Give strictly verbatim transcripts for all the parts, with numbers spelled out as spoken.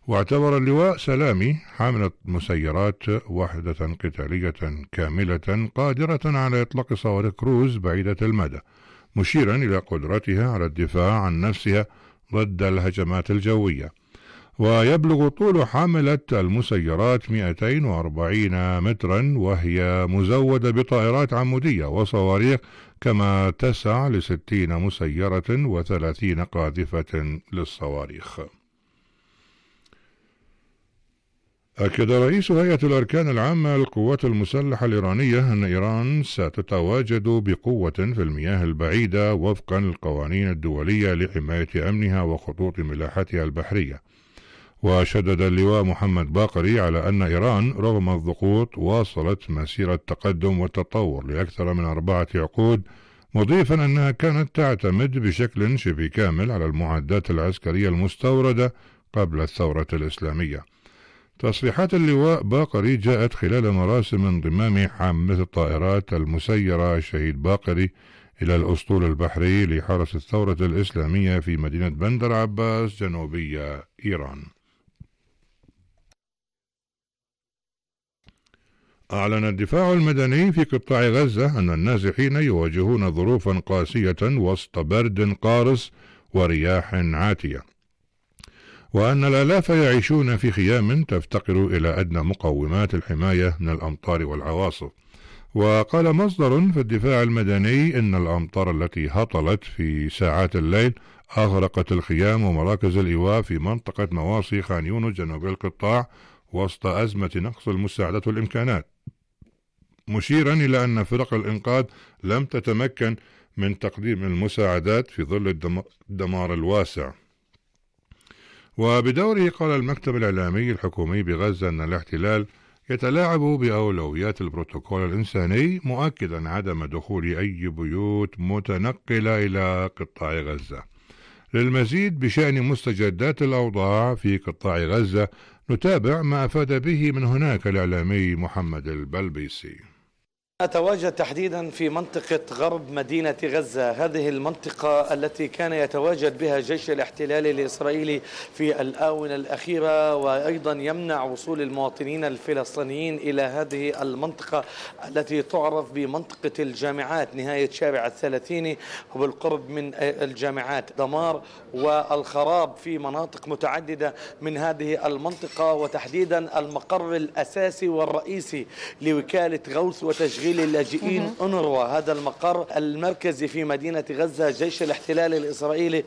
واعتبر اللواء سلامي حاملة مسيرات وحدة قتالية كاملة قادرة على إطلاق صواريخ كروز بعيدة المدى، مشيرا إلى قدرتها على الدفاع عن نفسها ضد الهجمات الجوية. ويبلغ طول حاملة المسيرات مئتين وأربعين مترا، وهي مزودة بطائرات عمودية وصواريخ، كما تسع لستين مسيرة وثلاثين قاذفة للصواريخ. أكد رئيس هيئة الأركان العامة للقوات المسلحة الإيرانية أن إيران ستتواجد بقوة في المياه البعيدة وفقا للقوانين الدولية لحماية أمنها وخطوط ملاحتها البحرية. وشدد اللواء محمد باقري على أن إيران رغم الضغوط واصلت مسيرة تقدم وتطور لأكثر من أربعة عقود، مضيفا أنها كانت تعتمد بشكل شبه كامل على المعدات العسكرية المستوردة قبل الثورة الإسلامية. تصريحات اللواء باقري جاءت خلال مراسم انضمام حاملة الطائرات المسيرة شهيد باقري إلى الأسطول البحري لحرس الثورة الإسلامية في مدينة بندر عباس جنوبي إيران. أعلن الدفاع المدني في قطاع غزة أن النازحين يواجهون ظروفا قاسية وسط برد قارس ورياح عاتية، وأن الآلاف يعيشون في خيام تفتقر إلى أدنى مقومات الحماية من الأمطار والعواصف. وقال مصدر في الدفاع المدني إن الأمطار التي هطلت في ساعات الليل أغرقت الخيام ومراكز الإيواء في منطقة مواصي خان يونس جنوب القطاع وسط أزمة نقص المساعدات والإمكانات، مشيرا إلى أن فرق الإنقاذ لم تتمكن من تقديم المساعدات في ظل الدمار الواسع. وبدوره قال المكتب الإعلامي الحكومي بغزة أن الاحتلال يتلاعب بأولويات البروتوكول الإنساني، مؤكدا عدم دخول أي بيوت متنقلة إلى قطاع غزة. للمزيد بشأن مستجدات الأوضاع في قطاع غزة نتابع ما أفاد به من هناك الإعلامي محمد البلبيسي. أتواجد تحديدا في منطقة غرب مدينة غزة، هذه المنطقة التي كان يتواجد بها جيش الاحتلال الإسرائيلي في الآونة الأخيرة، وأيضا يمنع وصول المواطنين الفلسطينيين إلى هذه المنطقة التي تعرف بمنطقة الجامعات نهاية شارع الثلاثيني وبالقرب من الجامعات. دمار والخراب في مناطق متعددة من هذه المنطقة، وتحديدا المقر الأساسي والرئيسي لوكالة غوث وتشغيل اللاجئين أونروا، هذا المقر المركزي في مدينة غزة جيش الاحتلال الإسرائيلي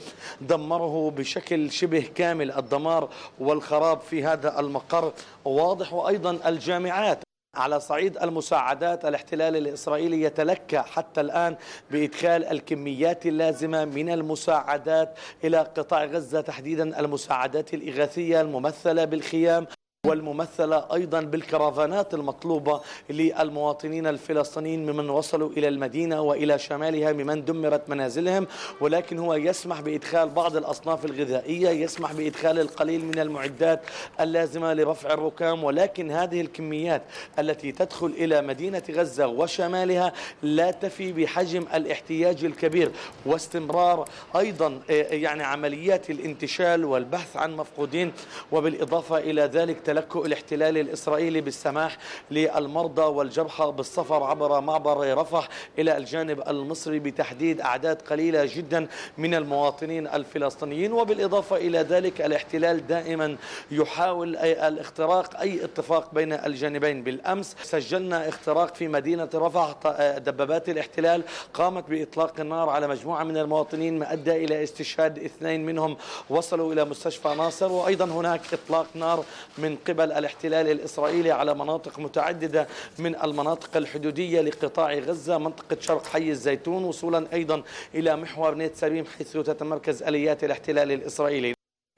دمره بشكل شبه كامل. الدمار والخراب في هذا المقر واضح. وأيضا الجامعات على صعيد المساعدات، الاحتلال الإسرائيلي يتلكى حتى الآن بإدخال الكميات اللازمة من المساعدات إلى قطاع غزة، تحديدا المساعدات الإغاثية الممثلة بالخيام والممثلة أيضا بالكرافانات المطلوبة للمواطنين الفلسطينيين ممن وصلوا إلى المدينة وإلى شمالها ممن دمرت منازلهم. ولكن هو يسمح بإدخال بعض الأصناف الغذائية، يسمح بإدخال القليل من المعدات اللازمة لرفع الركام، ولكن هذه الكميات التي تدخل إلى مدينة غزة وشمالها لا تفي بحجم الاحتياج الكبير، واستمرار أيضا يعني عمليات الانتشال والبحث عن مفقودين. وبالإضافة إلى ذلك تلكؤ الاحتلال الإسرائيلي بالسماح للمرضى والجرحى بالسفر عبر معبر رفح إلى الجانب المصري بتحديد أعداد قليلة جدا من المواطنين الفلسطينيين. وبالإضافة إلى ذلك الاحتلال دائما يحاول الاختراق أي اتفاق بين الجانبين. بالأمس سجلنا اختراق في مدينة رفح، دبابات الاحتلال قامت بإطلاق النار على مجموعة من المواطنين ما أدى إلى استشهاد اثنين منهم وصلوا إلى مستشفى ناصر. وأيضا هناك إطلاق نار من قبل الاحتلال الإسرائيلي على مناطق متعددة من المناطق الحدودية لقطاع غزة، منطقة شرق حي الزيتون، وصولا أيضا إلى محور نيت سليم حيث تتمركز آليات الاحتلال الإسرائيلي.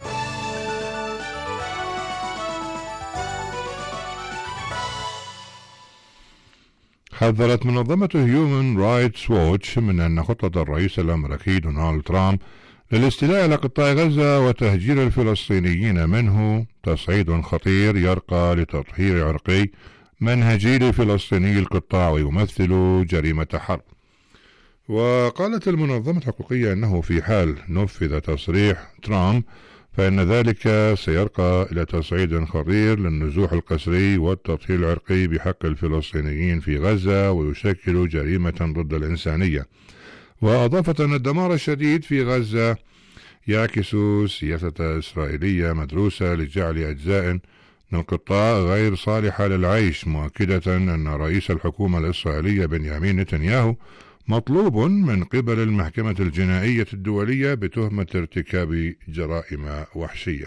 حذرت منظمة هيومن رايتس ووتش من أن خطة الرئيس الأمريكي دونالد ترامب للاستيلاء على قطاع غزة وتهجير الفلسطينيين منه تصعيد خطير يرقى لتطهير عرقي منهجي لفلسطيني القطاع ويمثل جريمة حرب. وقالت المنظمة الحقوقية أنه في حال نفذ تصريح ترامب فإن ذلك سيرقى إلى تصعيد خطير للنزوح القسري والتطهير العرقي بحق الفلسطينيين في غزة، ويشكل جريمة ضد الإنسانية. وأضافت أن الدمار الشديد في غزة يعكس سياسة إسرائيلية مدروسة لجعل أجزاء من القطاع غير صالحة للعيش، مؤكدة أن رئيس الحكومة الإسرائيلية بنيامين نتنياهو مطلوب من قبل المحكمة الجنائية الدولية بتهمة ارتكاب جرائم وحشية.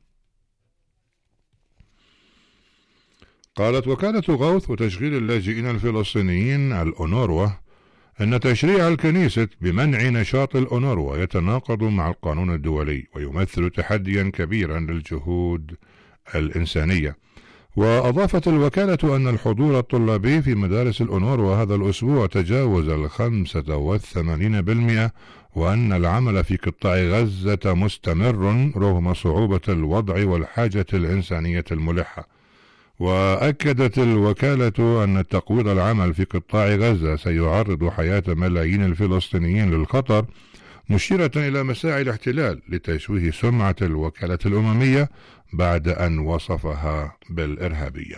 قالت وكالة غوث وتشغيل اللاجئين الفلسطينيين الأونروا أن تشريع الكنيسة بمنع نشاط الأونروا يتناقض مع القانون الدولي ويمثل تحديا كبيرا للجهود الإنسانية. وأضافت الوكالة أن الحضور الطلابي في مدارس الأونروا هذا الأسبوع تجاوز الخمسة والثمانين بالمئة، وأن العمل في قطاع غزة مستمر رغم صعوبة الوضع والحاجة الإنسانية الملحة. وأكدت الوكالة أن تقويض العمل في قطاع غزة سيعرض حياة ملايين الفلسطينيين للخطر، مشيرة إلى مساعي الاحتلال لتشويه سمعة الوكالة الأممية بعد أن وصفها بالإرهابية.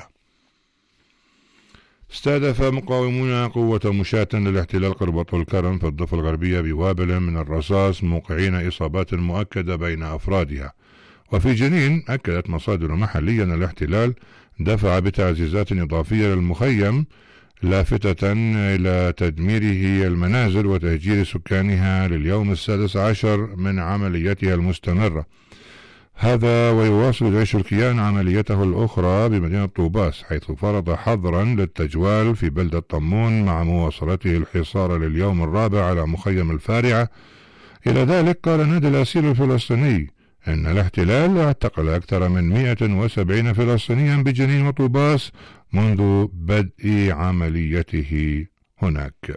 استهدف مقاومون قوة مشاة للاحتلال قربة الكرم في الضفة الغربية بوابل من الرصاص، موقعين إصابات مؤكدة بين أفرادها. وفي جنين أكدت مصادر محلية أن الاحتلال دفع بتعزيزات إضافية للمخيم، لافتة إلى تدميره المنازل وتهجير سكانها لليوم السادس عشر من عمليتها المستمرة. هذا ويواصل جيش الكيان عمليته الأخرى بمدينة طوباس، حيث فرض حظرا للتجوال في بلدة طمون مع مواصلته الحصار لليوم الرابع على مخيم الفارعة. إلى ذلك قال نادي الأسير الفلسطيني أن الاحتلال اعتقل أكثر من مئة وسبعين فلسطينيا بجنين وطوباس منذ بدء عمليته هناك.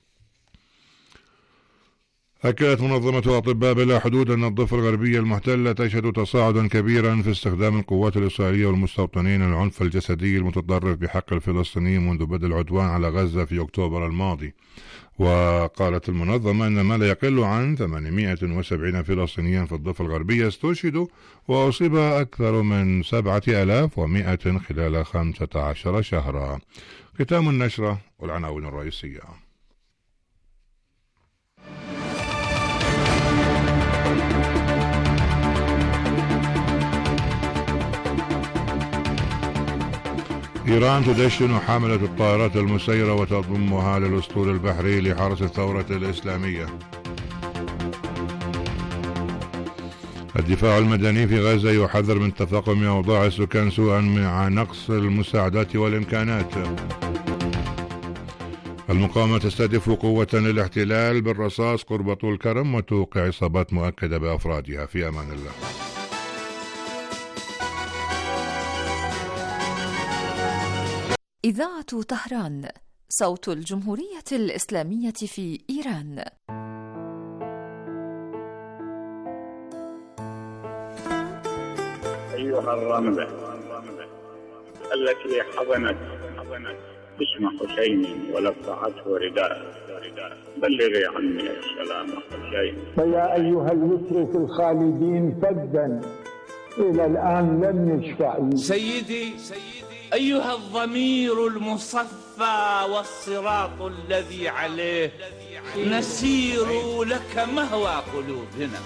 أكدت منظمة أطباء بلا حدود أن الضفة الغربية المحتلة تشهد تصاعدا كبيرا في استخدام القوات الإسرائيلية والمستوطنين العنف الجسدي المتطرف بحق الفلسطينيين منذ بدء العدوان على غزة في أكتوبر الماضي. وقالت المنظمة أن ما لا يقل عن ثمانمئة وسبعين فلسطينيا في الضفة الغربية استشهدوا، وأصيب أكثر من سبعة آلاف ومئة خلال خمسة عشر شهرا. ختام النشرة والعناوين الرئيسية. إيران تدشن حاملة الطائرات المسيرة وتضمها للأسطول البحري لحرس الثورة الإسلامية. الدفاع المدني في غزة يحذر من تفاقم أوضاع السكان سوءا مع نقص المساعدات والإمكانات. المقاومة تستهدف قوة للاحتلال بالرصاص قرب طول كرم وتوقع إصابات مؤكدة بأفرادها. في أمان الله. إذاعة طهران، صوت الجمهورية الإسلامية في إيران. أيها الرملة التي حضنت اسم حسين ولفعته رداء، بلغي عني السلام حسين. فيا أيها المترك الخالدين فدا إلى الآن لم يشفع. سيدي أيها الضمير المصفى والصراط الذي عليه نسير لك مهوى قلوبنا.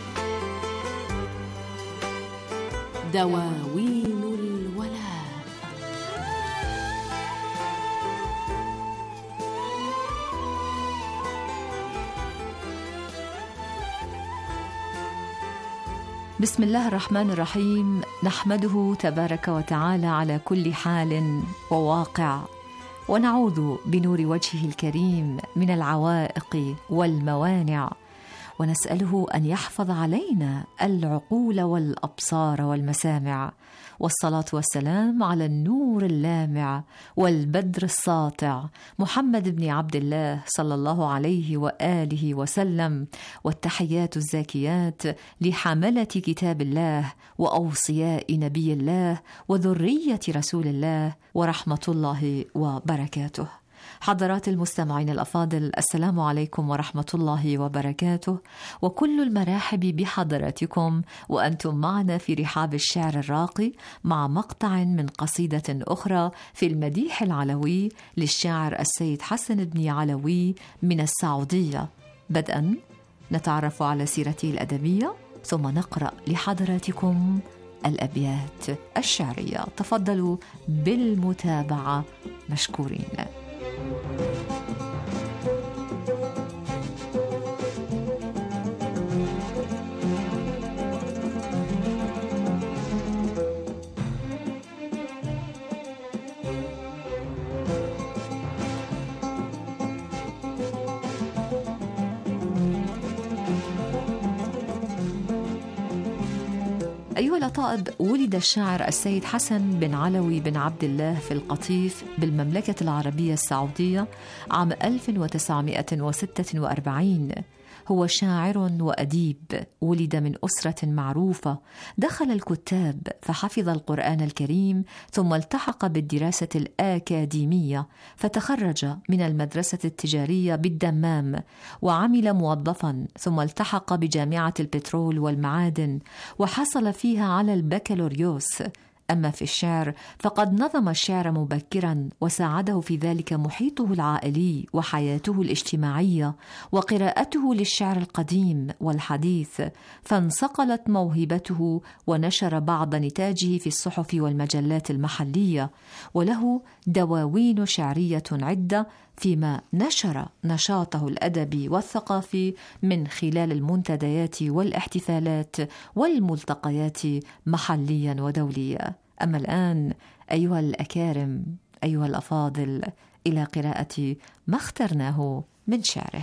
دواوين الولاء. بسم الله الرحمن الرحيم. نحمده تبارك وتعالى على كل حال وواقع، ونعوذ بنور وجهه الكريم من العوائق والموانع، ونسأله أن يحفظ علينا العقول والأبصار والمسامع، والصلاة والسلام على النور اللامع والبدر الساطع محمد بن عبد الله صلى الله عليه وآله وسلم، والتحيات الزاكيات لحملة كتاب الله وأوصياء نبي الله وذرية رسول الله ورحمة الله وبركاته. حضرات المستمعين الأفاضل، السلام عليكم ورحمة الله وبركاته، وكل المراحب بحضراتكم وأنتم معنا في رحاب الشعر الراقي مع مقطع من قصيدة أخرى في المديح العلوي للشاعر السيد حسن بن علوي من السعودية. بدءا نتعرف على سيرته الأدبية ثم نقرأ لحضراتكم الأبيات الشعرية. تفضلوا بالمتابعة مشكورين. أيها الأطائب، ولد الشاعر السيد حسن بن علوي بن عبد الله في القطيف بالمملكة العربية السعودية عام ألف وتسعمائة وستة وأربعين. هو شاعر وأديب، ولد من أسرة معروفة، دخل الكتاب فحفظ القرآن الكريم، ثم التحق بالدراسة الأكاديمية فتخرج من المدرسة التجارية بالدمام وعمل موظفا، ثم التحق بجامعة البترول والمعادن وحصل فيها على البكالوريوس. أما في الشعر فقد نظم الشعر مبكرا، وساعده في ذلك محيطه العائلي وحياته الاجتماعية وقراءته للشعر القديم والحديث، فانصقلت موهبته ونشر بعض نتاجه في الصحف والمجلات المحلية، وله دواوين شعرية عدة، فيما نشر نشاطه الأدبي والثقافي من خلال المنتديات والاحتفالات والملتقيات محليا ودوليا. أما الآن أيها الأكارم، أيها الأفاضل، إلى قراءة ما اخترناه من شعره.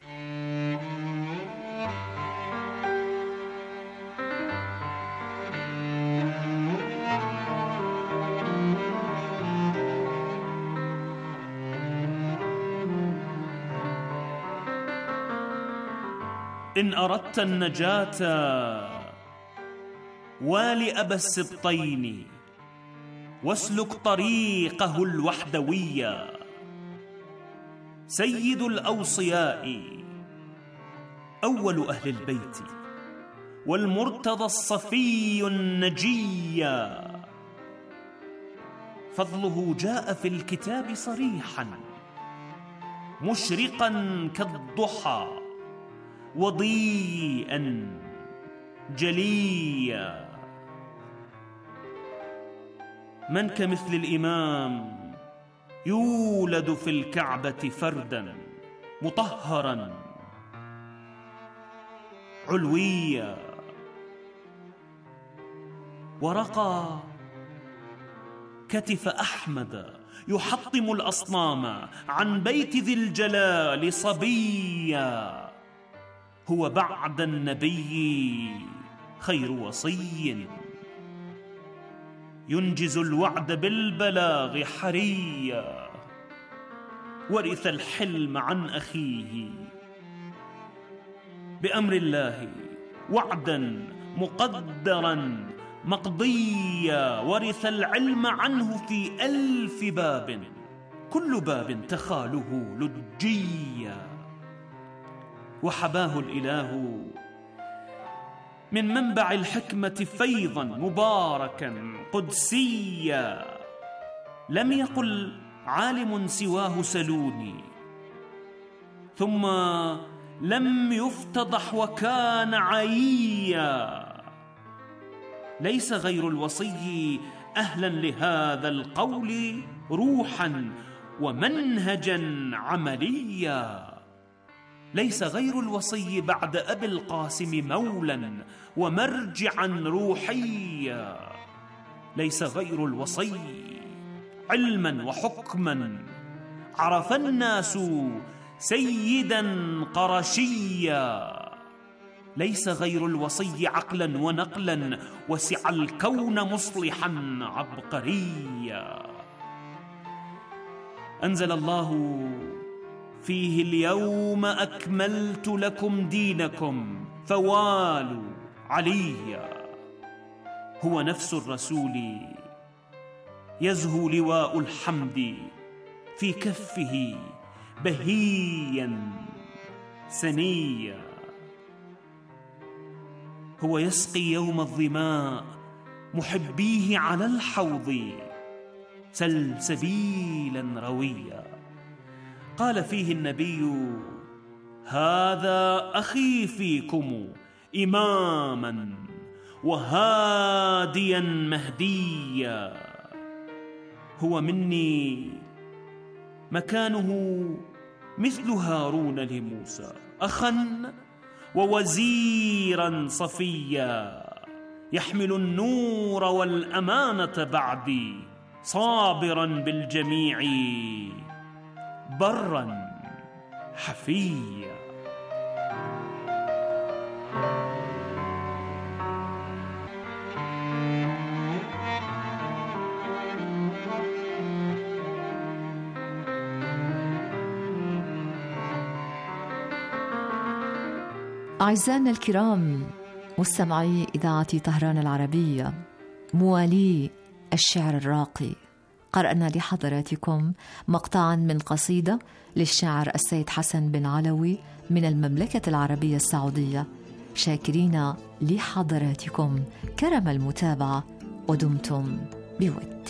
إن أردت النجاة والي أبا السبطين، واسلك طريقه الوحدوية. سيد الأوصياء أول أهل البيت، والمرتضى الصفي النجي. فضله جاء في الكتاب صريحا، مشرقا كالضحى وضيئا جليا. من كمثل الإمام يولد في الكعبة فردا مطهرا علويا. ورقى كتف أحمد يحطم الأصنام عن بيت ذي الجلال صبيا. هو بعد النبي خير وصي، ينجز الوعد بالبلاغ حريا. ورث الحلم عن أخيه بأمر الله وعدا مقدرا مقضيا. ورث العلم عنه في ألف باب، كل باب تخاله لجيا. وحباه الإله من منبع الحكمة فيضا مباركا قدسيا. لم يقل عالم سواه سلوني، ثم لم يفتضح وكان عييا. ليس غير الوصي أهلا لهذا القول روحا ومنهجا عمليا. ليس غير الوصي بعد أبي القاسم مولا ومرجعا روحيا. ليس غير الوصي علما وحكما عرف الناس سيدا قرشيا. ليس غير الوصي عقلا ونقلا وسع الكون مصلحا عبقريا. أنزل الله فيه اليوم أكملت لكم دينكم فوالوا عليا. هو نفس الرسول يزهو لواء الحمد في كفه بهيا سنيا. هو يسقي يوم الظماء محبيه على الحوض سلسبيلا رويا. قال فيه النبي: هذا أخي فيكم إماما وهاديا مهديا. هو مني مكانه مثل هارون لموسى، أخا ووزيرا صفيا، يحمل النور والأمانة بعدي، صابرا بالجميع برا حفيا. أعزائنا الكرام مستمعي إذاعة طهران العربية، موالي الشعر الراقي، قرأنا لحضراتكم مقطعا من قصيدة للشاعر السيد حسن بن علوي من المملكة العربية السعودية. شاكرين لحضراتكم كرم المتابعة ودمتم بود.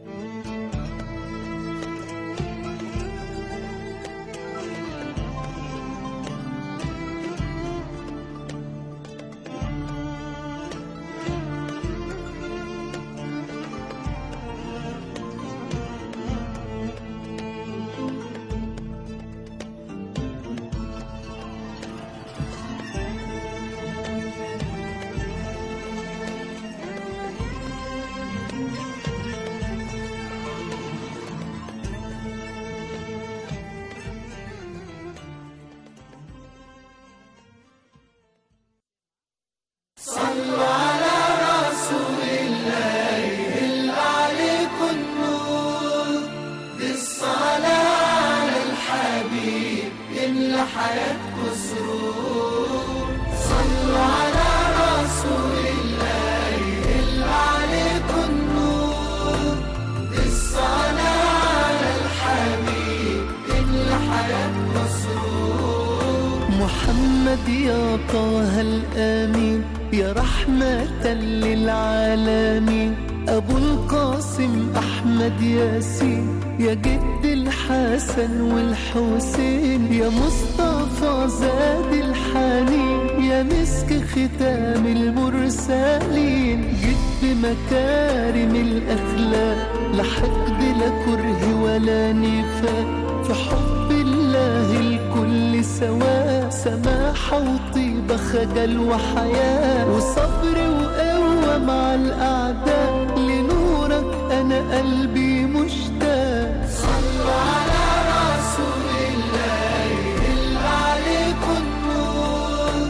محمد يا طه الآمين يا رحمة للعالمين، أبو القاسم أحمد ياسين يا جد الحسن والحسين، يا مصطفى زاد الحنين يا مسك ختام المرسلين، جد مكارم الأخلاق لا حقد لا كره ولا نفاق، في حب الله الكل سواء، سماحة وطيبة خجل وحياة وصبر وقوة مع الأعداء، لنورك أنا قلبي مشتاق. صلوا على رسول الله اللي عليكم النور،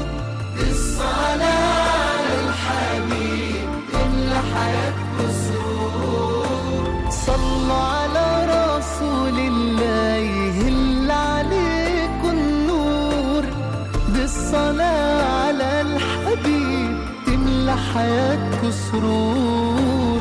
الصلاة على الحبيب اللي حياتكم سرور. صلوا على رسول الله اللي عليكم النور، بالصلاة على الحبيب تملى حياتكم سرور.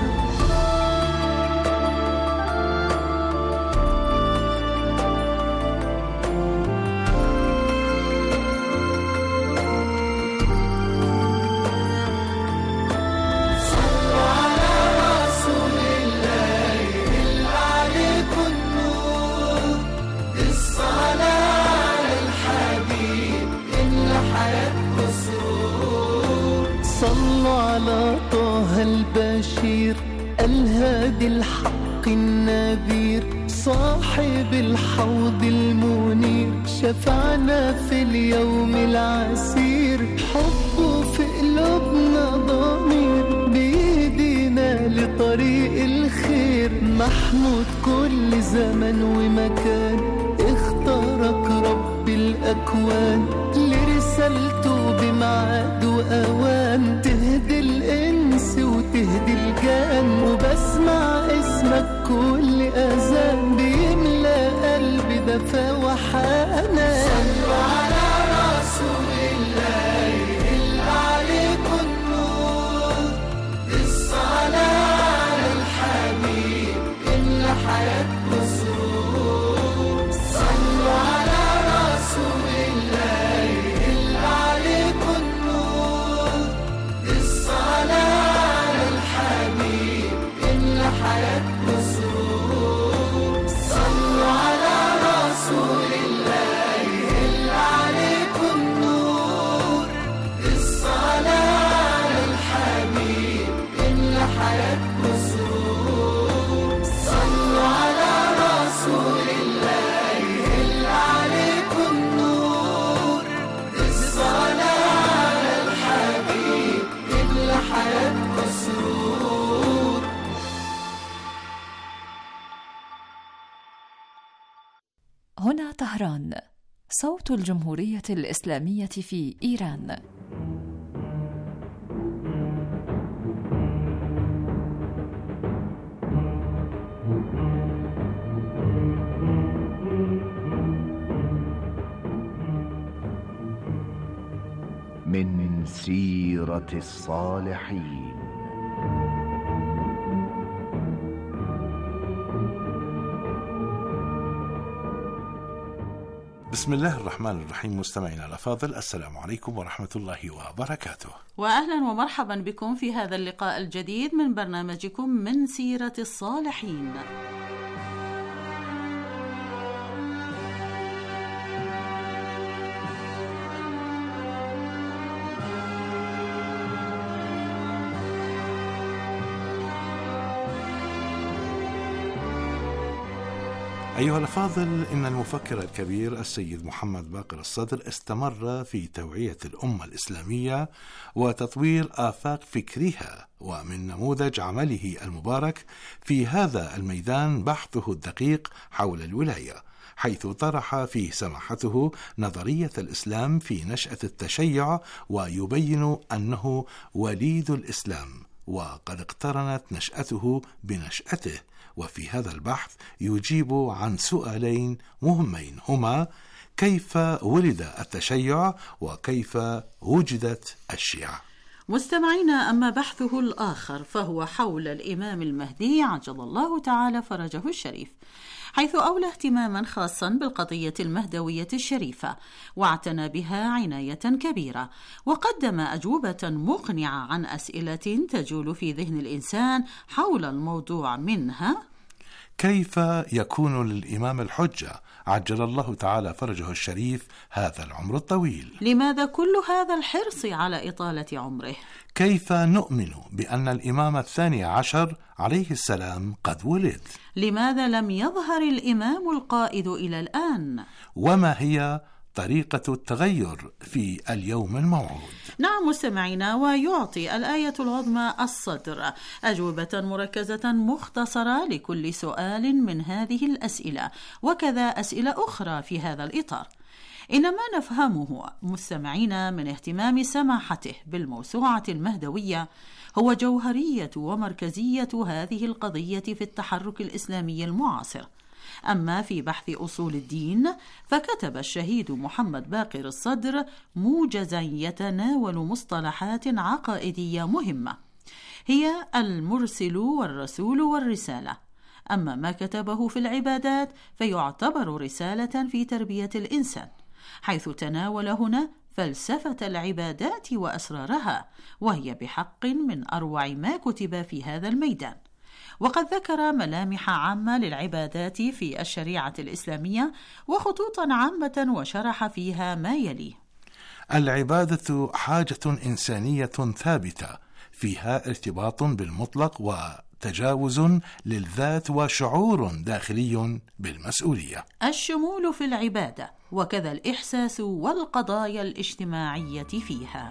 صلوا على طه البشير الهادي الحق النذير، صاحب الحوض المنير، شفعنا في اليوم العسير، حبه في قلوبنا ضمير، بيدينا لطريق الخير، محمود كل زمن ومكان، اختارك رب الأكوان لرسالته بمعاد وأوان، تهدي الإنس وتهدي الجان، وبسمع اسمك كل أذان، بيملى قلبي دفا وحنان. صلوا على رسول الله اللي عليكم النور، الصلاة على الحبيب اللي حياتكم سرور. طهران، صوت الجمهورية الإسلامية في إيران. من سيرة الصالحين. بسم الله الرحمن الرحيم. مستمعينا الأفاضل، السلام عليكم ورحمة الله وبركاته، وأهلا ومرحبا بكم في هذا اللقاء الجديد من برنامجكم من سيرة الصالحين. أيها الأفاضل، إن المفكر الكبير السيد محمد باقر الصدر استمر في توعية الأمة الإسلامية وتطوير آفاق فكرها، ومن نموذج عمله المبارك في هذا الميدان بحثه الدقيق حول الولاية، حيث طرح فيه سماحته نظرية الإسلام في نشأة التشيع، ويبين أنه وليد الإسلام وقد اقترنت نشأته بنشأته. وفي هذا البحث يجيب عن سؤالين مهمين، هما: كيف ولد التشيع؟ وكيف وجدت الشيعة؟ مستمعينا، أما بحثه الآخر فهو حول الإمام المهدي عجل الله تعالى فرجه الشريف، حيث أولى اهتماما خاصا بالقضية المهدوية الشريفة، واعتنى بها عناية كبيرة، وقدم أجوبة مقنعة عن أسئلة تجول في ذهن الإنسان حول الموضوع، منها: كيف يكون للإمام الحجة عجل الله تعالى فرجه الشريف هذا العمر الطويل؟ لماذا كل هذا الحرص على إطالة عمره؟ كيف نؤمن بأن الإمام الثاني عشر عليه السلام قد ولد؟ لماذا لم يظهر الإمام القائد إلى الآن؟ وما هي طريقة التغير في اليوم الموعود؟ نعم مستمعينا، ويعطي الآية العظمى الصدر أجوبة مركزة مختصرة لكل سؤال من هذه الأسئلة، وكذا أسئلة أخرى في هذا الإطار. إن ما نفهمه مستمعينا من اهتمام سماحته بالموسوعة المهدوية هو جوهرية ومركزية هذه القضية في التحرك الإسلامي المعاصر. أما في بحث أصول الدين فكتب الشهيد محمد باقر الصدر موجزا يتناول مصطلحات عقائدية مهمة، هي المرسل والرسول والرسالة. أما ما كتبه في العبادات فيعتبر رسالة في تربية الإنسان، حيث تناول هنا فلسفة العبادات وأسرارها، وهي بحق من أروع ما كتب في هذا الميدان. وقد ذكر ملامح عامة للعبادات في الشريعة الإسلامية وخطوطا عامة، وشرح فيها ما يلي: العبادة حاجة إنسانية ثابتة فيها ارتباط بالمطلق وتجاوز للذات وشعور داخلي بالمسؤولية. الشمول في العبادة، وكذا الإحساس والقضايا الاجتماعية فيها.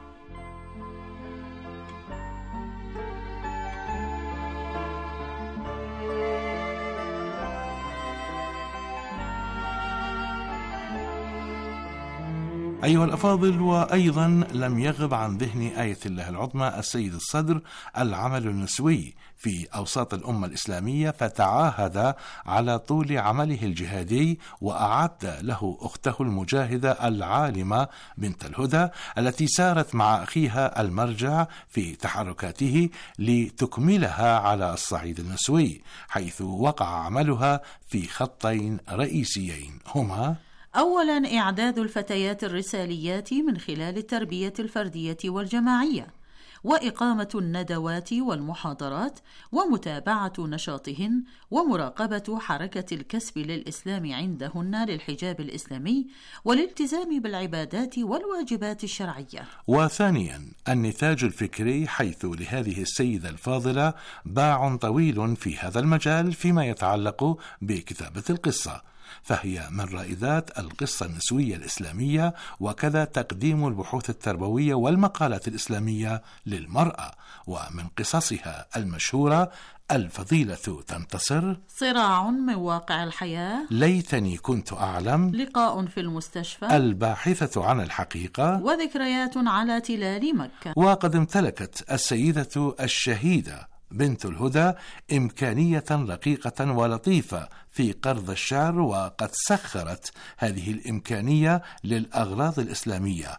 أيها الأفاضل، وأيضا لم يغب عن ذهن آية الله العظمى السيد الصدر العمل النسوي في أوساط الأمة الإسلامية، فتعاهد على طول عمله الجهادي وأعد له أخته المجاهدة العالمة بنت الهدى التي سارت مع أخيها المرجع في تحركاته لتكملها على الصعيد النسوي، حيث وقع عملها في خطين رئيسيين، هما: أولا إعداد الفتيات الرساليات من خلال التربية الفردية والجماعية، وإقامة الندوات والمحاضرات، ومتابعة نشاطهن، ومراقبة حركة الكسب للإسلام عندهن للحجاب الإسلامي والالتزام بالعبادات والواجبات الشرعية. وثانيا النتاج الفكري، حيث لهذه السيدة الفاضلة باع طويل في هذا المجال فيما يتعلق بكتابة القصة، فهي من رائدات القصة النسوية الإسلامية، وكذا تقديم البحوث التربوية والمقالات الإسلامية للمرأة. ومن قصصها المشهورة الفضيلة تنتصر، صراع من واقع الحياة، ليتني كنت أعلم، لقاء في المستشفى، الباحثة عن الحقيقة، وذكريات على تلال مكة. وقد امتلكت السيدة الشهيدة بنت الهدى إمكانية رقيقة ولطيفة في قرض الشعر، وقد سخرت هذه الإمكانية للأغراض الإسلامية،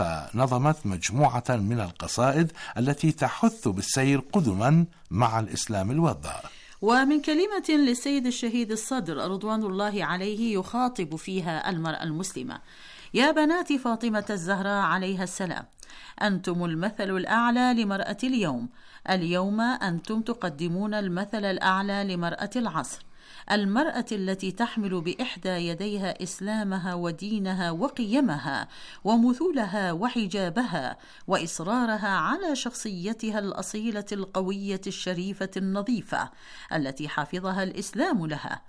فنظمت مجموعة من القصائد التي تحث بالسير قدما مع الإسلام الوضع. ومن كلمة للسيد الشهيد الصدر رضوان الله عليه يخاطب فيها المرأة المسلمة: يا بنات فاطمة الزهراء عليها السلام، أنتم المثل الأعلى لمرأة اليوم. اليوم أنتم تقدمون المثل الأعلى لمرأة العصر، المرأة التي تحمل بإحدى يديها إسلامها ودينها وقيمها ومثولها وحجابها وإصرارها على شخصيتها الأصيلة القوية الشريفة النظيفة التي حفظها الإسلام لها،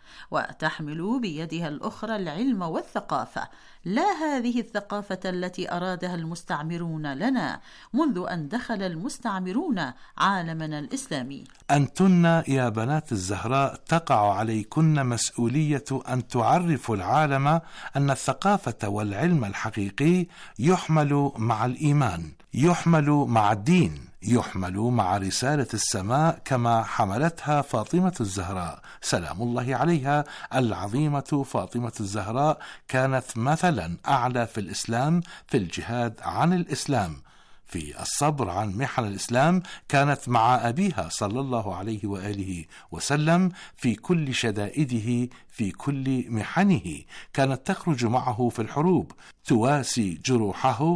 وتحمل بيدها الأخرى العلم والثقافة، لا هذه الثقافة التي أرادها المستعمرون لنا منذ أن دخل المستعمرون عالمنا الإسلامي. أنتن يا بنات الزهراء تقع عليكن مسؤولية أن تعرفوا العالم أن الثقافة والعلم الحقيقي يحمل مع الإيمان، يحمل مع الدين، يحمل مع رسالة السماء كما حملتها فاطمة الزهراء سلام الله عليها. العظيمة فاطمة الزهراء كانت مثلا أعلى في الإسلام، في الجهاد عن الإسلام، في الصبر عن محن الإسلام، كانت مع أبيها صلى الله عليه وآله وسلم في كل شدائده، في كل محنه، كانت تخرج معه في الحروب، تواسي جروحه،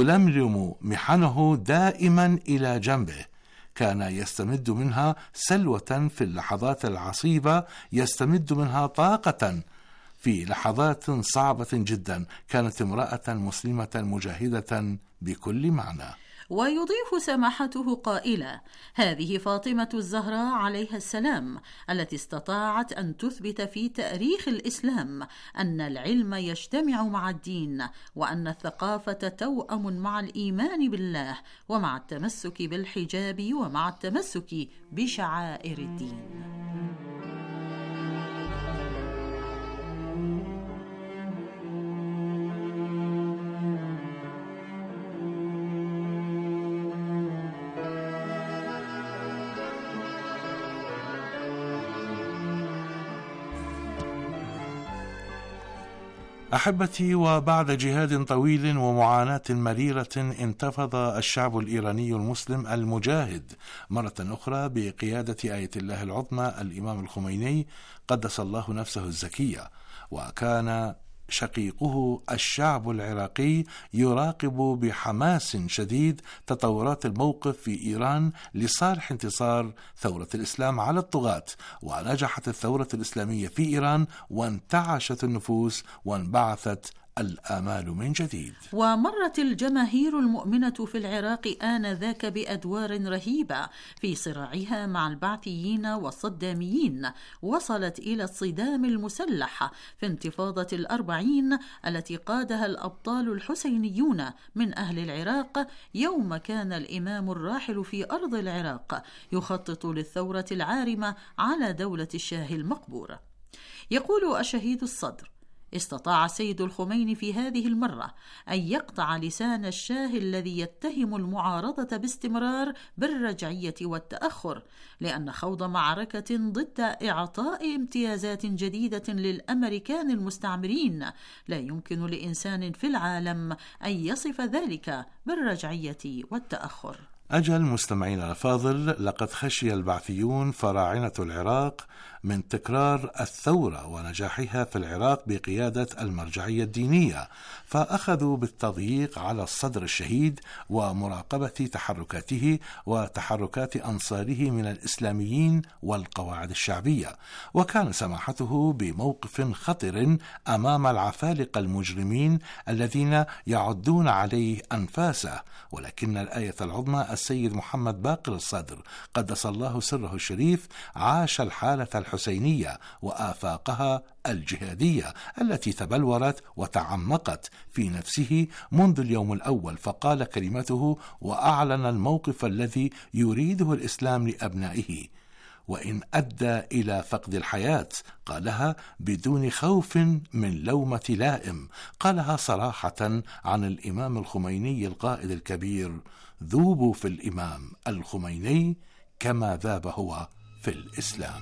تلملم محنه دائما إلى جنبه. كان يستمد منها سلوة في اللحظات العصيبة، يستمد منها طاقة في لحظات صعبة جدا. كانت امرأة مسلمة مجاهدة بكل معنى. ويضيف سماحته قائلا: هذه فاطمة الزهراء عليها السلام التي استطاعت أن تثبت في تاريخ الإسلام أن العلم يجتمع مع الدين، وأن الثقافة توأم مع الإيمان بالله، ومع التمسك بالحجاب، ومع التمسك بشعائر الدين. أحبتي، وبعد جهاد طويل ومعاناة مريرة انتفض الشعب الإيراني المسلم المجاهد مرة أخرى بقيادة آية الله العظمى الإمام الخميني قدس الله نفسه الزكية، وكان شقيقه الشعب العراقي يراقب بحماس شديد تطورات الموقف في إيران لصالح انتصار ثورة الإسلام على الطغاة. ونجحت الثورة الإسلامية في إيران، وانتعشت النفوس، وانبعثت الآمال من جديد. ومرت الجماهير المؤمنة في العراق آنذاك بأدوار رهيبة في صراعها مع البعثيين والصداميين، وصلت إلى الصدام المسلح في انتفاضة الأربعين التي قادها الأبطال الحسينيون من أهل العراق، يوم كان الإمام الراحل في أرض العراق يخطط للثورة العارمة على دولة الشاه المقبور. يقول الشهيد الصدر: استطاع السيد الخميني في هذه المرة أن يقطع لسان الشاه الذي يتهم المعارضة باستمرار بالرجعية والتأخر، لأن خوض معركة ضد إعطاء امتيازات جديدة للأمريكان المستعمرين لا يمكن لإنسان في العالم أن يصف ذلك بالرجعية والتأخر. أجل مستمعين الأفاضل، لقد خشي البعثيون فراعنة العراق من تكرار الثورة ونجاحها في العراق بقيادة المرجعية الدينية، فأخذوا بالتضييق على الصدر الشهيد ومراقبة تحركاته وتحركات أنصاره من الإسلاميين والقواعد الشعبية. وكان سماحته بموقف خطر أمام العفالقة المجرمين الذين يعدون عليه أنفاسه، ولكن الآية العظمى السيد محمد باقر الصدر قدس الله سره الشريف عاش الحالة الحسينية وآفاقها الجهادية التي تبلورت وتعمقت في نفسه منذ اليوم الأول، فقال كلمته وأعلن الموقف الذي يريده الإسلام لأبنائه، وإن أدى إلى فقد الحياة قالها بدون خوف من لومة لائم. قالها صراحة عن الإمام الخميني القائد الكبير: ذوبوا في الإمام الخميني كما ذاب هو في الإسلام.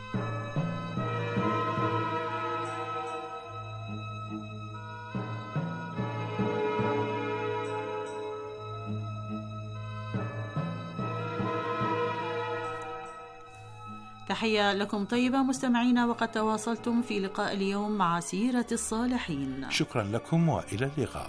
تحية لكم طيبة مستمعينا، وقد تواصلتم في لقاء اليوم مع سيرة الصالحين. شكرا لكم وإلى اللقاء.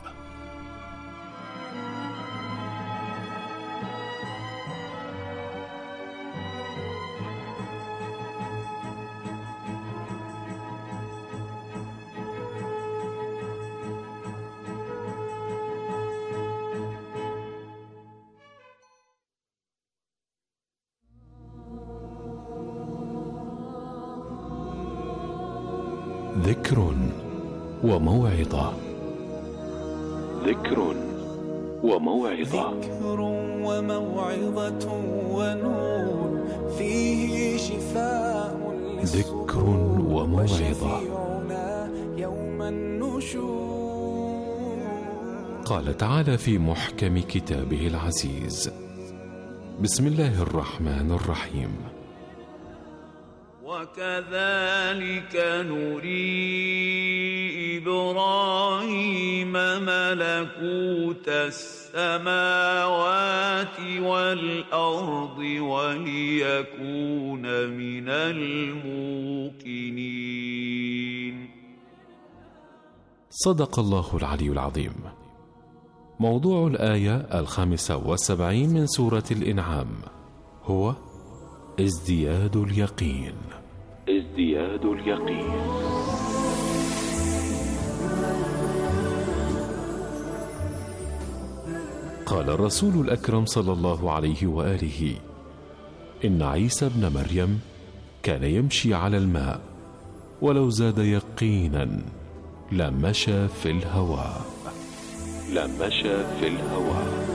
ذكر وموعظة. ذكر وموعظة. ذكر وموعظة ونور فيه شفاء. ذكر وموعظة. يوم النشور. قال تعالى في محكم كتابه العزيز: بسم الله الرحمن الرحيم: وكذلك نري إبراهيم ملكوت السماوات والأرض وليكون من الموقنين. صدق الله العلي العظيم. موضوع الآية الخامسة والسبعين من سورة الإنعام هو ازدياد اليقين. ازدياد اليقين. قال الرسول الأكرم صلى الله عليه وآله: إن عيسى ابن مريم كان يمشي على الماء، ولو زاد يقينا لمشى في الهواء. لمشى في الهواء.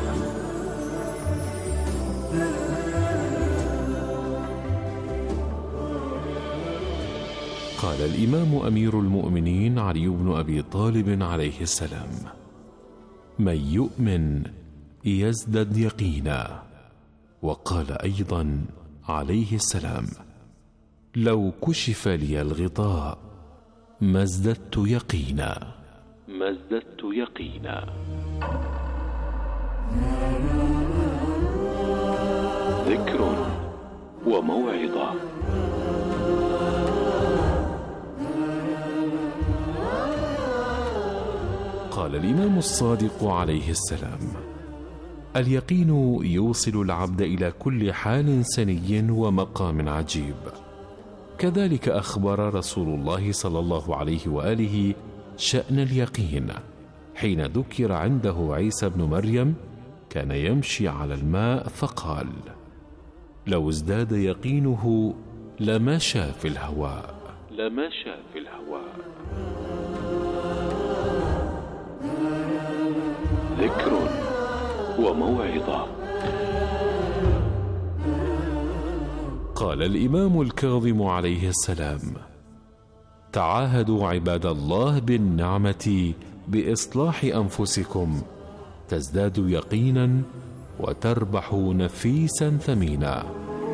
قال الإمام أمير المؤمنين علي بن أبي طالب عليه السلام: من يؤمن يزدد يقينا. وقال أيضا عليه السلام: لو كشف لي الغطاء ما ازددت يقينا. ما ازددت يقينا. ذكر وموعظة. قال الإمام الصادق عليه السلام: اليقين يوصل العبد إلى كل حال سني ومقام عجيب. كذلك أخبر رسول الله صلى الله عليه وآله شأن اليقين حين ذكر عنده عيسى بن مريم كان يمشي على الماء فقال: لو ازداد يقينه لمشى في الهواء. لمشى في الهواء. ذكر وموعظة. قال الإمام الكاظم عليه السلام: تعاهدوا عباد الله بالنعمة بإصلاح أنفسكم تزدادوا يقينا وتربحوا نفيسا ثمينا.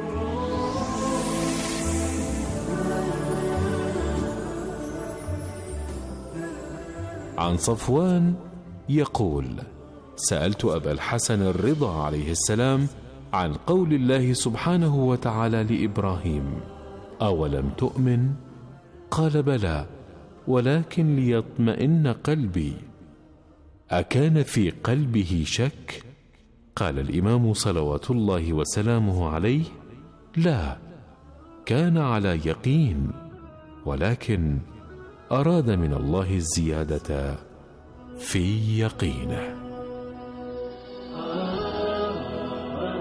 عن صفوان يقول: سألت أبا الحسن الرضا عليه السلام عن قول الله سبحانه وتعالى لإبراهيم: أولم تؤمن؟ قال: بلى، ولكن ليطمئن قلبي. أكان في قلبه شك؟ قال الإمام صلوات الله وسلامه عليه: لا، كان على يقين، ولكن أراد من الله الزيادة في يقينه.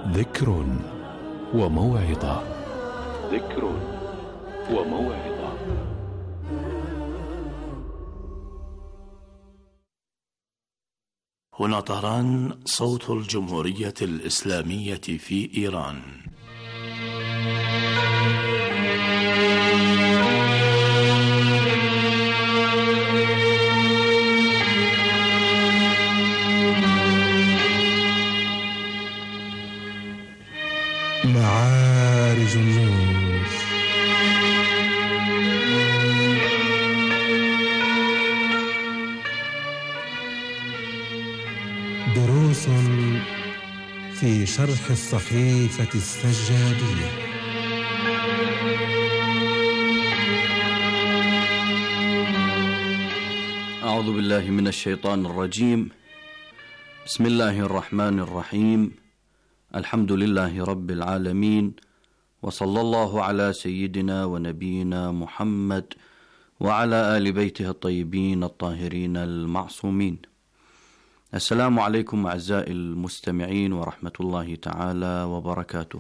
ذكر وموعظة. ذكر وموعظة. هنا طهران، صوت الجمهورية الإسلامية في إيران. معارج النور. دروس في شرح الصحيفة السجادية. أعوذ بالله من الشيطان الرجيم. بسم الله الرحمن الرحيم. الحمد لله رب العالمين، وصلى الله على سيدنا ونبينا محمد وعلى آل بيته الطيبين الطاهرين المعصومين. السلام عليكم أعزائي المستمعين ورحمة الله تعالى وبركاته.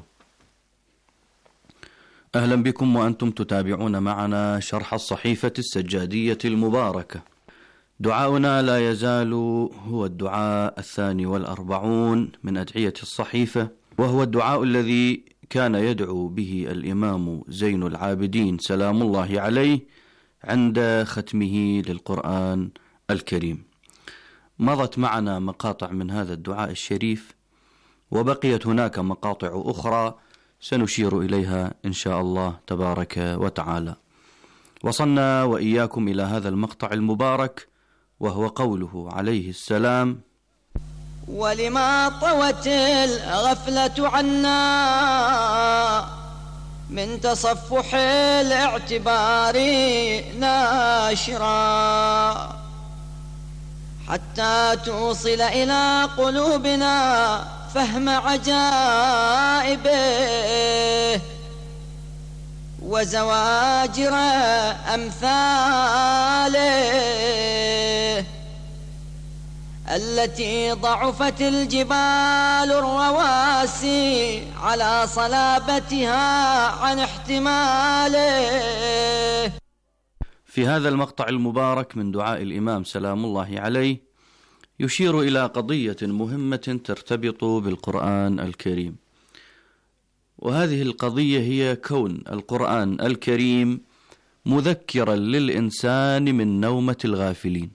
أهلا بكم وأنتم تتابعون معنا شرح الصحيفة السجادية المباركة. دعاؤنا لا يزال هو الدعاء الثاني والأربعون من أدعية الصحيفة، وهو الدعاء الذي كان يدعو به الإمام زين العابدين سلام الله عليه عند ختمه للقرآن الكريم. مضت معنا مقاطع من هذا الدعاء الشريف، وبقيت هناك مقاطع أخرى سنشير إليها إن شاء الله تبارك وتعالى. وصلنا وإياكم إلى هذا المقطع المبارك، وهو قوله عليه السلام: ولما طوت الغفلة عنا من تصفح الاعتبار ناشرا حتى توصل إلى قلوبنا فهم عجائبه وزواجر أمثاله التي ضعفت الجبال الرواسي على صلابتها عن احتماله. في هذا المقطع المبارك من دعاء الإمام سلام الله عليه يشير إلى قضية مهمة ترتبط بالقرآن الكريم، وهذه القضية هي كون القرآن الكريم مذكرا للإنسان من نومة الغافلين.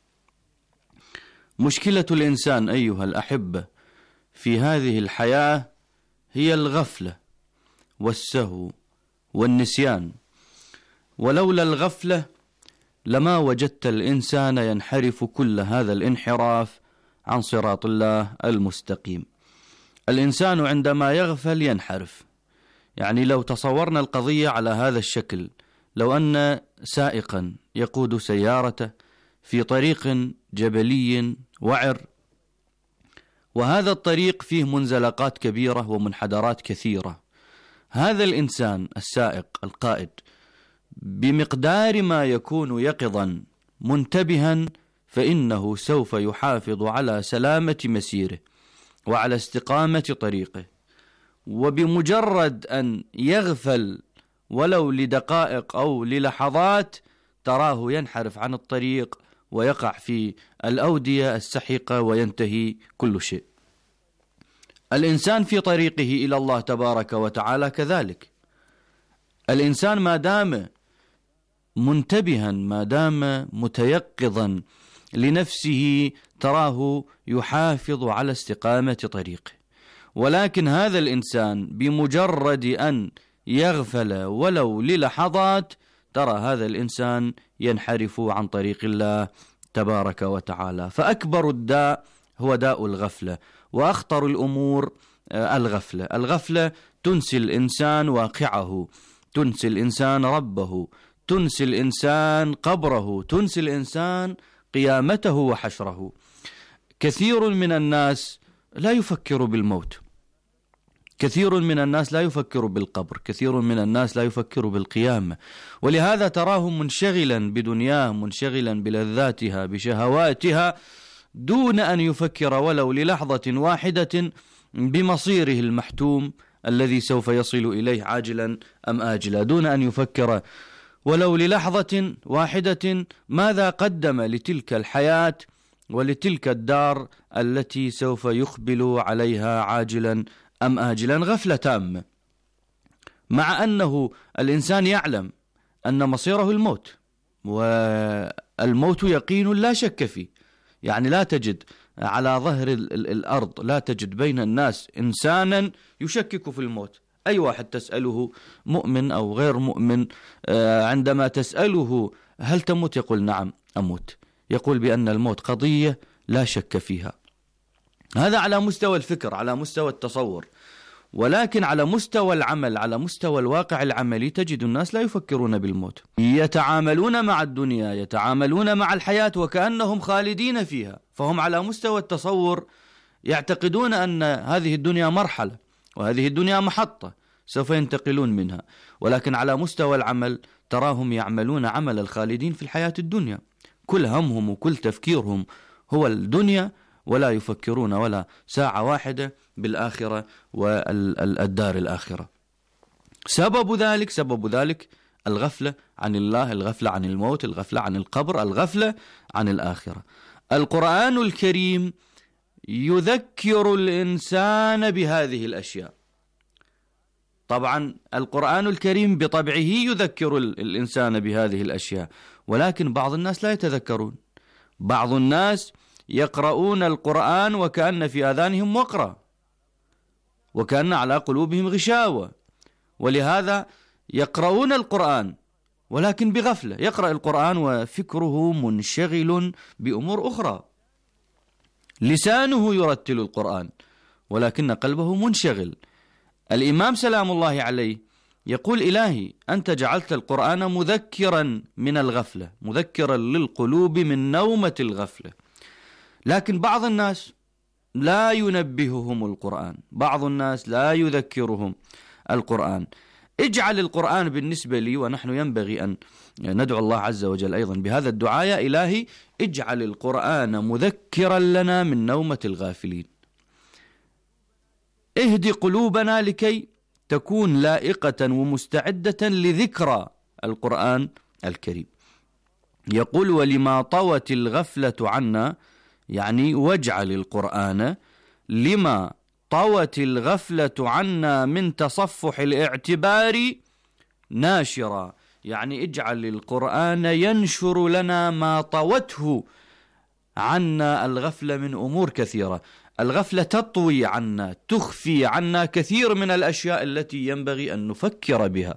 مشكلة الإنسان أيها الأحبة في هذه الحياة هي الغفلة والسهو والنسيان، ولولا الغفلة لما وجدت الإنسان ينحرف كل هذا الانحراف عن صراط الله المستقيم. الإنسان عندما يغفل ينحرف. يعني لو تصورنا القضية على هذا الشكل، لو أن سائقا يقود سيارته في طريق جبلي وعر، وهذا الطريق فيه منزلقات كبيرة ومنحدرات كثيرة، هذا الإنسان السائق القائد بمقدار ما يكون يقظا منتبها فإنه سوف يحافظ على سلامة مسيره وعلى استقامة طريقه. وبمجرد أن يغفل ولو لدقائق أو للحظات تراه ينحرف عن الطريق ويقع في الأودية السحيقة وينتهي كل شيء. الإنسان في طريقه إلى الله تبارك وتعالى كذلك. الإنسان ما دام منتبها، ما دام متيقظا لنفسه، تراه يحافظ على استقامة طريقه. ولكن هذا الإنسان بمجرد أن يغفل ولو للحظات ترى هذا الإنسان ينحرف عن طريق الله تبارك وتعالى. فأكبر الداء هو داء الغفلة، وأخطر الأمور الغفلة. الغفلة تنسي الإنسان واقعه، تنسي الإنسان ربه، تنسي الإنسان قبره، تنسي الإنسان قيامته وحشره. كثير من الناس لا يفكر بالموت، كثير من الناس لا يفكر بالقبر، كثير من الناس لا يفكر بالقيامة، ولهذا تراه منشغلا بدنياه، منشغلا بلذاتها بشهواتها، دون أن يفكر ولو للحظة واحدة بمصيره المحتوم الذي سوف يصل إليه عاجلا أم آجلا، دون أن يفكر ولو للحظة واحدة ماذا قدم لتلك الحياة ولتلك الدار التي سوف يقبل عليها عاجلا أم آجلا. غفلة تامة، مع أنه الإنسان يعلم أن مصيره الموت، والموت يقين لا شك فيه. يعني لا تجد على ظهر الأرض، لا تجد بين الناس إنسانا يشكك في الموت. أي واحد تسأله مؤمن أو غير مؤمن، عندما تسأله هل تموت يقول نعم أموت، يقول بأن الموت قضية لا شك فيها. هذا على مستوى الفكر، على مستوى التصور. ولكن على مستوى العمل، على مستوى الواقع العملي، تجد الناس لا يفكرون بالموت، يتعاملون مع الدنيا، يتعاملون مع الحياة وكأنهم خالدين فيها. فهم على مستوى التصور يعتقدون أن هذه الدنيا مرحلة وهذه الدنيا محطة سوف ينتقلون منها، ولكن على مستوى العمل تراهم يعملون عمل الخالدين في الحياة الدنيا. كل همهم وكل تفكيرهم هو الدنيا، ولا يفكرون ولا ساعة واحدة بالآخرة والدار الآخرة. سبب ذلك سبب ذلك الغفلة عن الله، الغفلة عن الموت، الغفلة عن القبر، الغفلة عن الآخرة. القرآن الكريم يذكر الإنسان بهذه الأشياء. طبعا القرآن الكريم بطبعه يذكر الإنسان بهذه الأشياء، ولكن بعض الناس لا يتذكرون. بعض الناس يقرؤون القرآن وكأن في آذانهم وقرا، وكأن على قلوبهم غشاوة، ولهذا يقرؤون القرآن ولكن بغفلة. يقرأ القرآن وفكره منشغل بأمور أخرى، لسانه يرتل القرآن ولكن قلبه منشغل. الإمام سلام الله عليه يقول: إلهي أنت جعلت القرآن مذكرا من الغفلة، مذكرا للقلوب من نومة الغفلة. لكن بعض الناس لا ينبههم القرآن، بعض الناس لا يذكرهم القرآن. اجعل القرآن بالنسبة لي، ونحن ينبغي أن ندعو الله عز وجل أيضا بهذا الدعاء: يا إلهي اجعل القرآن مذكرا لنا من نومة الغافلين. اهدي قلوبنا لكي تكون لائقة ومستعدة لذكرى القرآن الكريم. يقول: ولما طوت الغفلة عنا، يعني واجعل القرآن لما طوت الغفلة عنا من تصفح الاعتبار ناشرا، يعني اجعل القرآن ينشر لنا ما طوته عنا الغفلة من أمور كثيرة. الغفلة تطوي عنا، تخفي عنا كثير من الأشياء التي ينبغي أن نفكر بها.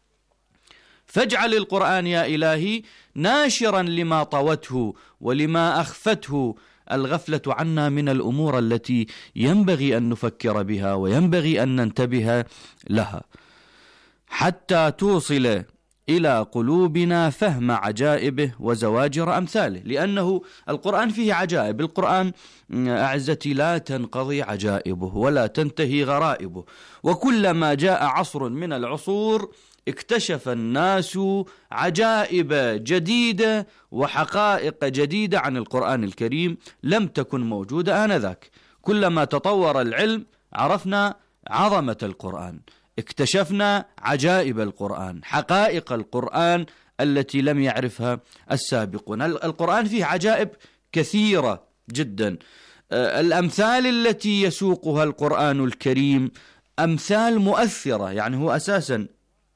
فاجعل القرآن يا إلهي ناشرا لما طوته ولما أخفته الغفلة عنا من الأمور التي ينبغي أن نفكر بها وينبغي أن ننتبه لها، حتى توصل إلى قلوبنا فهم عجائبه وزواجر أمثاله. لأنه القرآن فيه عجائب. القرآن أعزتي لا تنقضي عجائبه ولا تنتهي غرائبه، وكلما جاء عصر من العصور اكتشف الناس عجائب جديدة وحقائق جديدة عن القرآن الكريم لم تكن موجودة آنذاك. كلما تطور العلم عرفنا عظمة القرآن، اكتشفنا عجائب القرآن، حقائق القرآن التي لم يعرفها السابقون. القرآن فيه عجائب كثيرة جدا. الأمثال التي يسوقها القرآن الكريم أمثال مؤثرة. يعني هو أساسا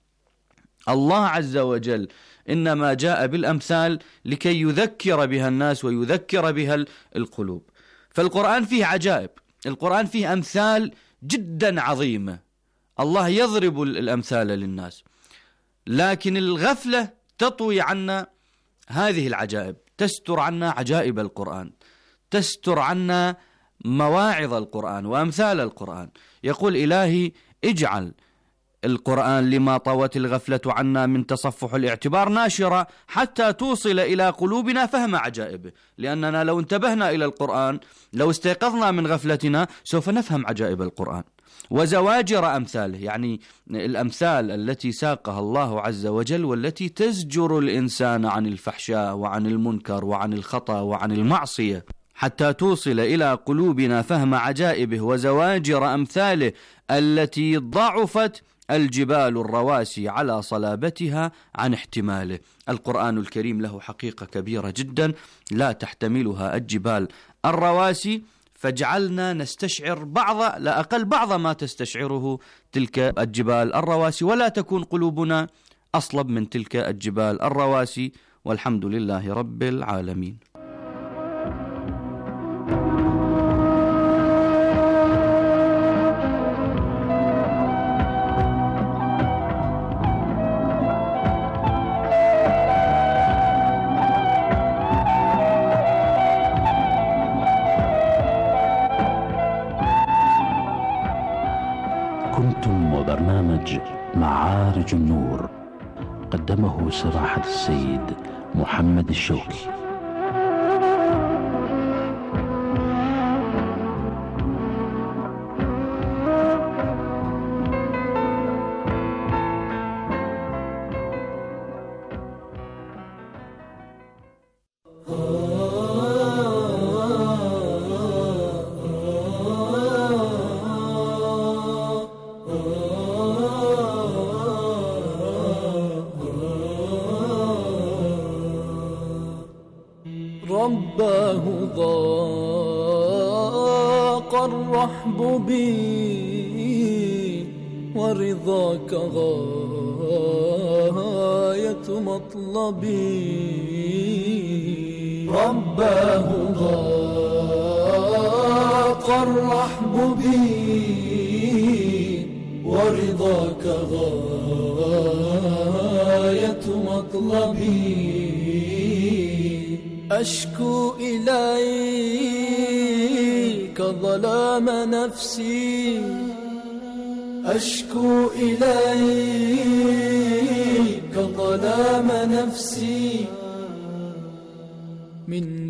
الله عز وجل إنما جاء بالأمثال لكي يذكر بها الناس ويذكر بها القلوب. فالقرآن فيه عجائب، القرآن فيه أمثال جدا عظيمة، الله يضرب الأمثال للناس، لكن الغفلة تطوي عنا هذه العجائب، تستر عنا عجائب القرآن، تستر عنا مواعظ القرآن وأمثال القرآن. يقول: إلهي اجعل القرآن لما طوت الغفلة عنا من تصفح الاعتبار ناشرة حتى توصل إلى قلوبنا فهم عجائبه. لأننا لو انتبهنا إلى القرآن، لو استيقظنا من غفلتنا، سوف نفهم عجائب القرآن وزواجر أمثاله، يعني الأمثال التي ساقها الله عز وجل والتي تزجر الإنسان عن الفحشاء وعن المنكر وعن الخطأ وعن المعصية. حتى توصل إلى قلوبنا فهم عجائبه وزواجر أمثاله التي ضعفت الجبال الرواسي على صلابتها عن احتماله. القرآن الكريم له حقيقة كبيرة جدا لا تحتملها الجبال الرواسي، فاجعلنا نستشعر بعض لا أقل بعض ما تستشعره تلك الجبال الرواسي، ولا تكون قلوبنا أصلب من تلك الجبال الرواسي، والحمد لله رب العالمين. كنتم وبرنامج معارج النور، قدمه سماحة السيد محمد الشوكي. رباه ضاق الرحب بي ورضاك غاية مطلبي. رباه ضاق الرحب بي ورضاك غاية مطلبي. أشكو إليك ظلام نفسي، أشكو إليك ظلام نفسي، من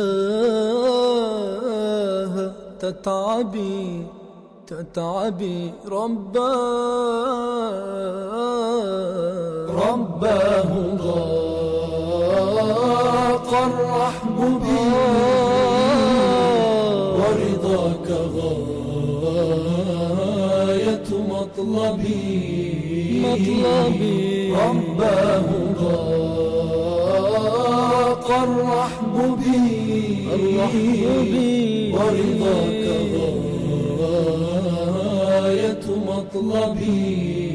دجاها تتعبي تتعبي. رباه رباه ضاق الرحب بي ورضاك غاية مطلبي مطلبي. رباه ضاق الرحب بي ورضاك غاية مطلبي.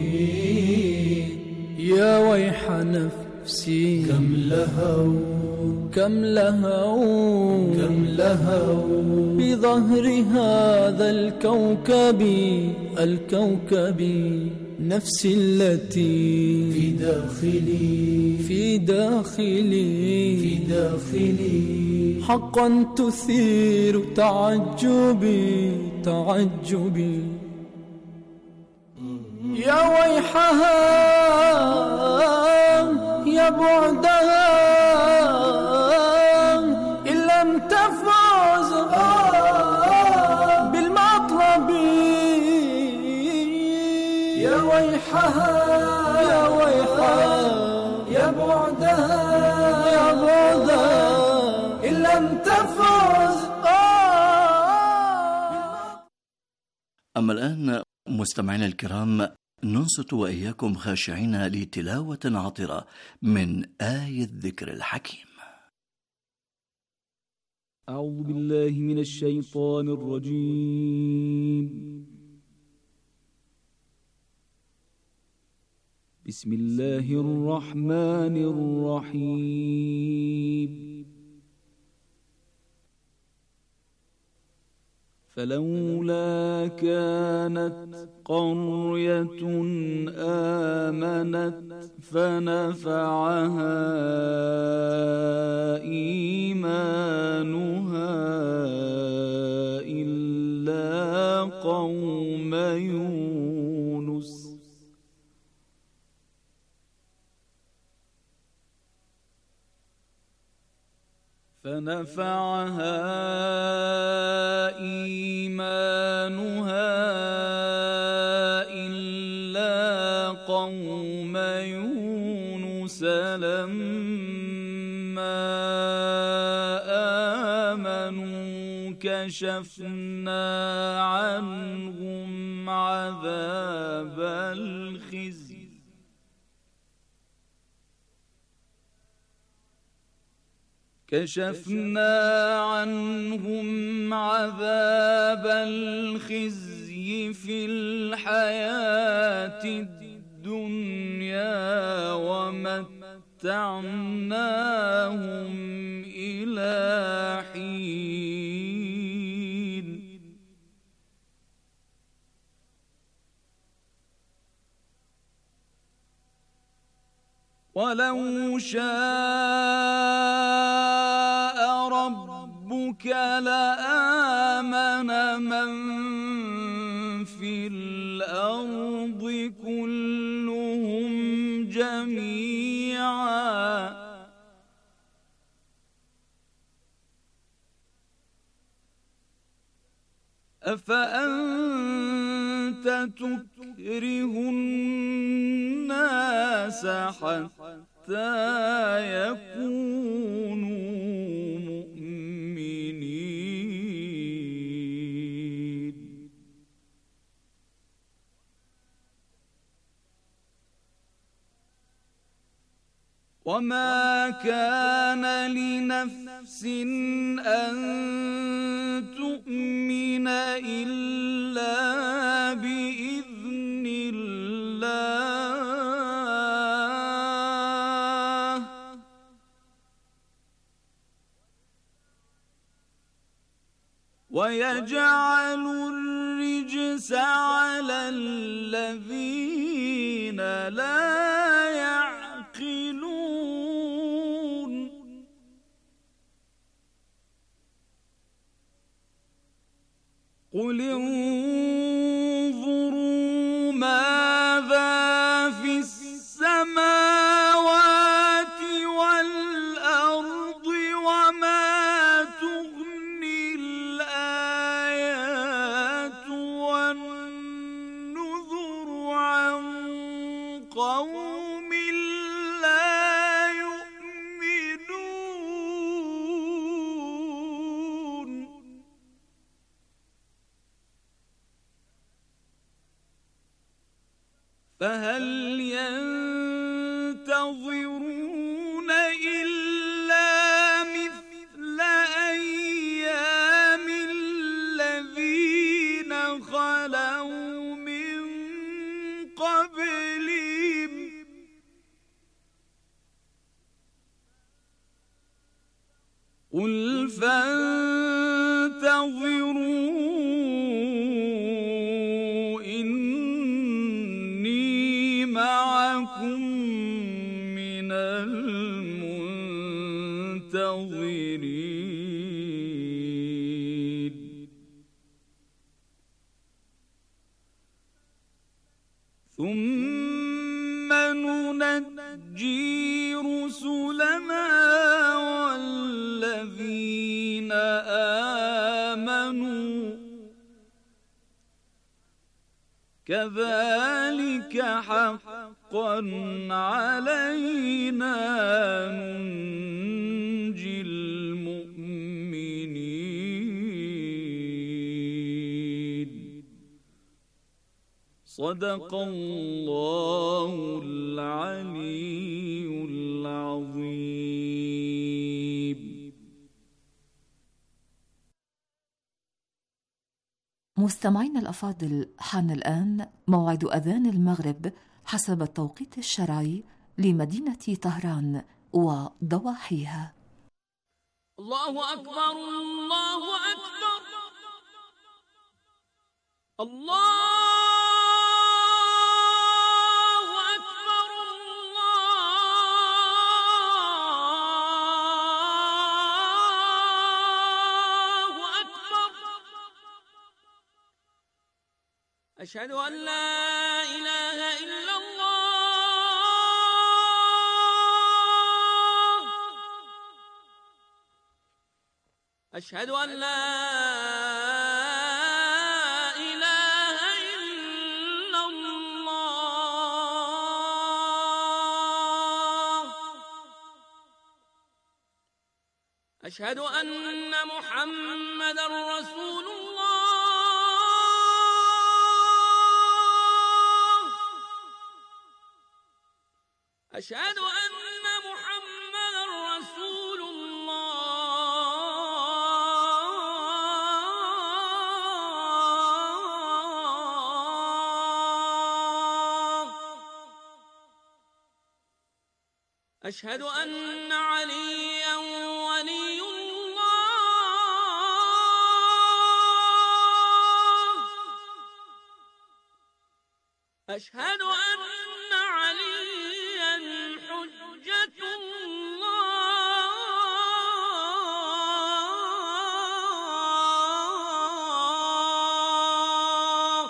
يا ويح نفسي كم لهوا كم لهوا كم لهوا بظهر هذا الكوكب الكوكب. نفسي التي في داخلي في داخلي في داخلي حقا تثير تعجبي تعجبي. يا ويحها يا بعدها إن لم تفوز بالمطلب. يا ويحها يا ويحها يا بعدها يا بعدها إن لم تفوز. أما الآن مستمعينا الكرام، ننصت وإياكم خاشعين لتلاوة عطرة من آية الذكر الحكيم. أعوذ بالله من الشيطان الرجيم. بسم الله الرحمن الرحيم. فلولا كانت قرية آمنت فنفعها إيمانها إلا قوم يونس فنفعها إيمانها إلا قوم يونس لما آمنوا كشفنا عنهم عذاب الخزي كشفنا عنهم عذاب الخزي في الحياة الدنيا ومتعناهم إلى حين ولو شاء ربك لآمن من في الأرض كلهم جميعا أفأنت تكره الناس حتى يكونوا مؤمنين وما كان لنفس أن تؤمن إلا بإذن الله ويجعل الرجس على الذين لا يعقلون قل انظروا ماذا في السماوات والأرض وما تغني الآيات والنذر عن قوم لا يؤمنون فهل ينتظرون إلا مثل أيام الذين خلوا من قبلهم قل فانتظروا إني معكم من المنتظرين ثم ننجي رسلنا والذين آمنوا كذلك حقا علينا ننجي المؤمنين صدق الله العلي العظيم. مستمعينا الأفاضل، حان الآن موعد أذان المغرب حسب التوقيت الشرعي لمدينة طهران وضواحيها. الله أكبر الله أكبر الله أشهد أن لا إله إلا الله أشهد أن لا إله إلا الله أشهد أن محمدا رسول الله. أشهد أن محمدا رسول الله. أشهد أن عليا ولي الله. أشهد أن عليا حجة الله.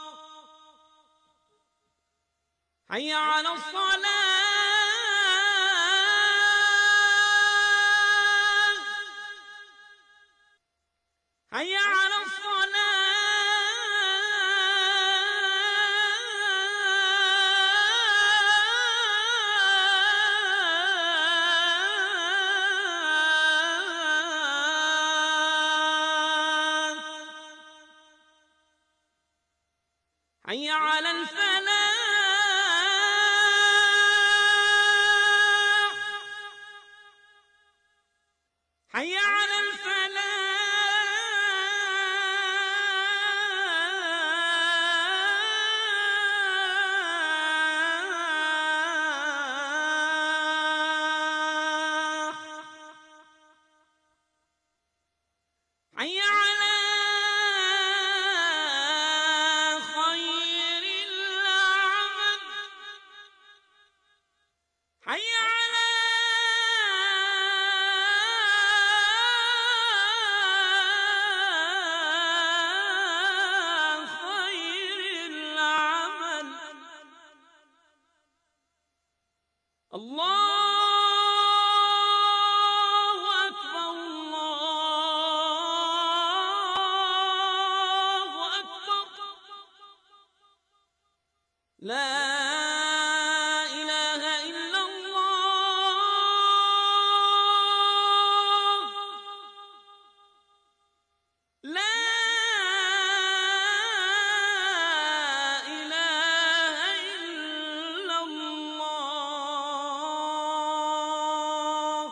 حي على الصلاة. حي على الصلاة. حي على الفلاح. حي على الفلاح. حي على خير العمل. حي على خير العمل. الله أكبر. الله أكبر. لا إله إلا الله. لا إله إلا الله.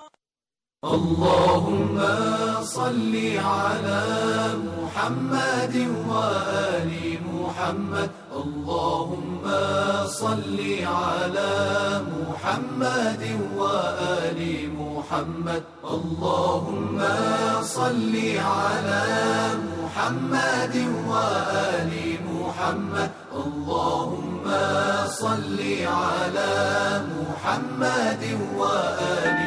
اللهم صل على محمد وآل محمد. اللهم صل على محمد وآل محمد. اللهم صل على محمد وآل محمد. اللهم صل على محمد وآل.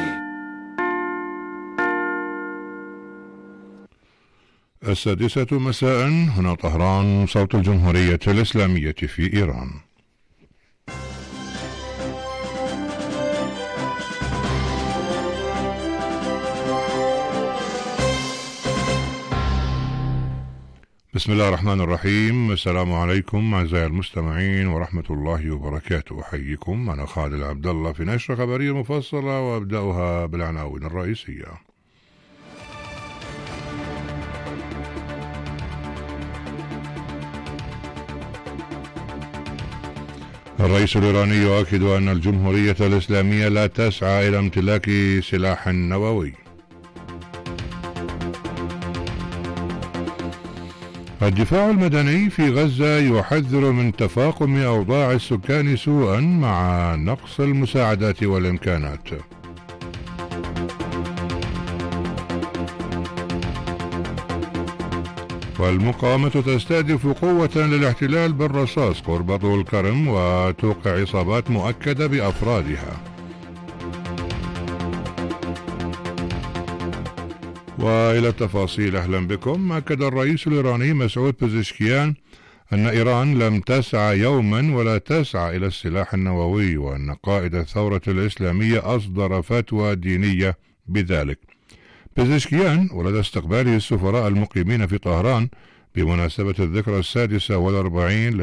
السادسة مساء، هنا طهران، صوت الجمهورية الإسلامية في إيران. بسم الله الرحمن الرحيم. السلام عليكم أعزائي المستمعين ورحمة الله وبركاته. أحييكم أنا خالد عبد الله في نشرة خبرية مفصلة، وأبدأها بالعناوين الرئيسية. الرئيس الإيراني يؤكد أن الجمهورية الإسلامية لا تسعى إلى امتلاك سلاح نووي. الدفاع المدني في غزة يحذر من تفاقم أوضاع السكان سوءا مع نقص المساعدات والإمكانات. والمقاومة تستهدف قوة للاحتلال بالرصاص قرب طول الكرم وتوقع إصابات مؤكدة بأفرادها. وإلى التفاصيل، أهلا بكم. أكد الرئيس الإيراني مسعود بزشكيان أن إيران لم تسعى يوما ولا تسعى إلى السلاح النووي، وأن قائد الثورة الإسلامية أصدر فتوى دينية بذلك. بزشكيان ولدى استقباله السفراء المقيمين في طهران بمناسبة الذكرى السادسة والأربعين